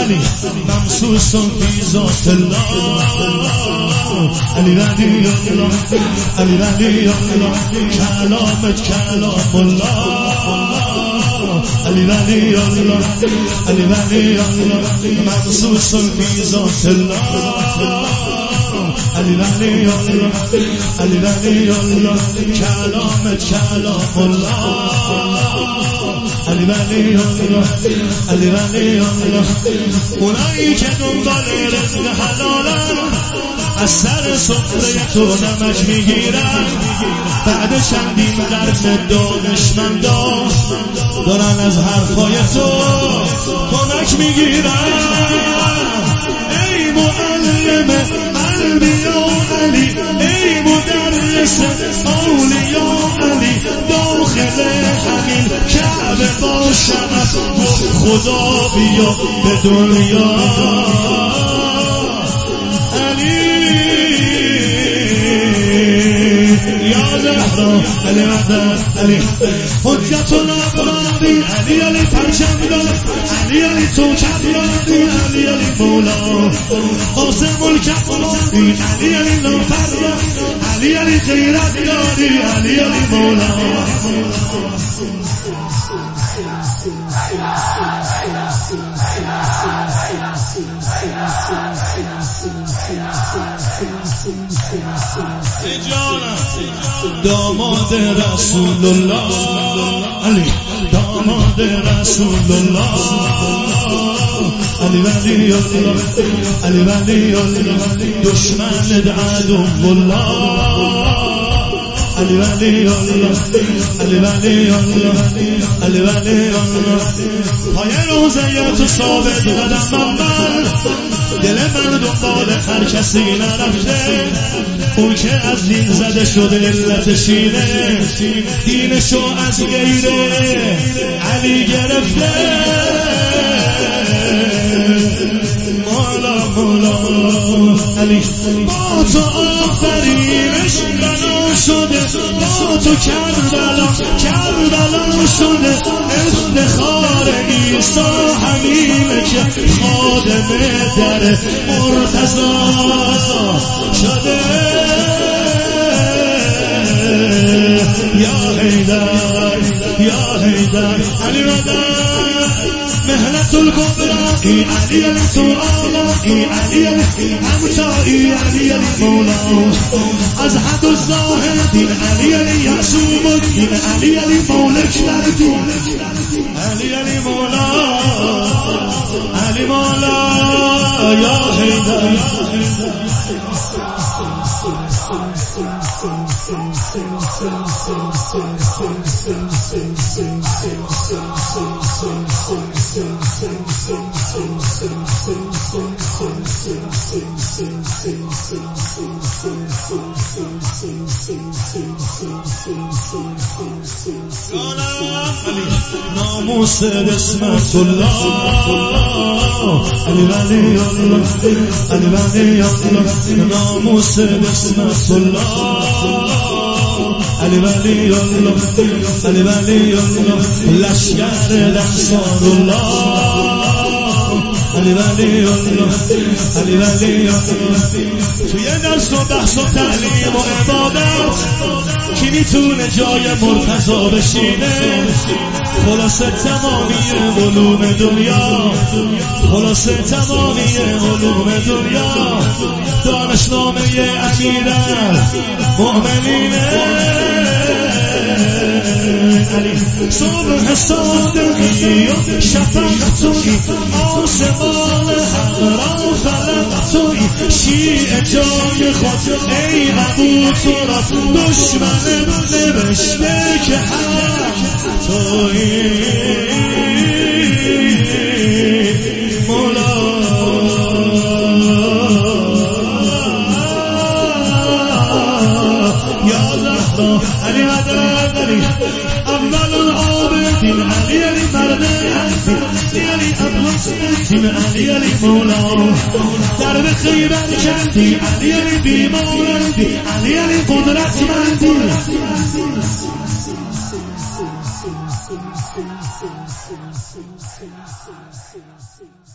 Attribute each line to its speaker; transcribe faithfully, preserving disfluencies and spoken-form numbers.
Speaker 1: علی ممسوس فی ذات الله علی ولی الله علی ولی الله کلامت کلام الله علی ولی الله علی ولی الله ممسوس فی ذات الله علی ولی الله علی ولی الله کلامت کلام الله علی ولی الله علی ولی الله اونایی که دنبال رزق حلالن از سر سفره تو نمک میگیرن بعد چندین قرن دانشمندا دارن از حرفای تو کمک میگیرن ای معلم انبیا علی ای مدرس اولیا علی داخل همین کعبه باشم خدا بیا به دنیا علی یا زهرا علی مدد علی حجت الابراری علی علی پرچم دار علی علی تو کفیاری علی علی مولا قاسم الکفاری علی علی نافر علی علی غیرت داری علی علی مولا داماد رسول الله علی داماد رسول الله علی ولی الله علی ولی الله دشمن عدو الله علی ولی الله علی ولی الله علی ولی الله پای روزه تو ثابت قدم من دل من دنبال هر کسی نرفته اون که از دین زده شده علت شینه دینشو از غیره علی گرفته مولا مولا علی با تو آفرینش بنا شده با تو کربلا کربلا شده افتخار عیسی همینه که خادم در مرتضی شده یا حیدر یا حیدر علی مدد مهنت الکبرایی علی علی تو آقایی علی علی همتایی علی علی مولا از حد الزاهدین علی علی یعصوب الدین علی علی مولک در دین علی علی مولا علی مولا یا حیدر ناموس رسمت الله علی ولی الله علی ولی الله ناموس رسمت الله علی ولی الله علی ولی الله لشکر رحصان الله علی ولی الله علی ولی الله توی درس و بحث و تعلیم و عبادت کی میتونه جای مرتضی بشینه خلاصه تمامی علوم دنیا خلاصه تمامی علوم دنیا دانشنامه امیر مؤمنینه علی صبح صادقی و شفق توی آسمان حق را فلق توی شیعه جای خود ای ابو تراب دشمن نوشته که حق توی مولا یا زهرا علی مدد علی اول العابدین علی علی مرد علی علی ابوالحسین علی علی مولا درب خیبر کردی علی علی بیمارندی علی علی قدرتمندی